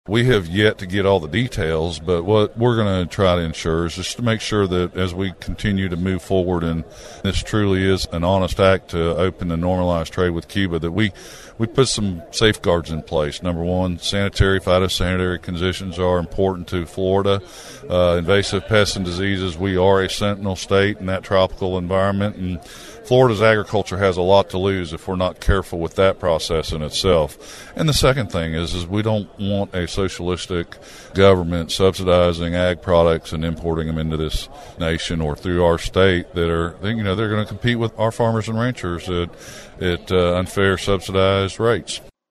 We have yet to get all the details, but what we're going to try to ensure is just to make sure that as we continue to move forward, and this truly is an honest act to open and normalize trade with Cuba, that we put some safeguards in place. Number one, phytosanitary conditions are important to Florida. Invasive pests and diseases, we are a sentinel state in that tropical environment, and Florida's agriculture has a lot to lose if we're not careful with that process in itself. And the second thing is we don't want a socialistic government subsidizing ag products and importing them into this nation or through our state that are, they're going to compete with our farmers and ranchers at unfair subsidized rates.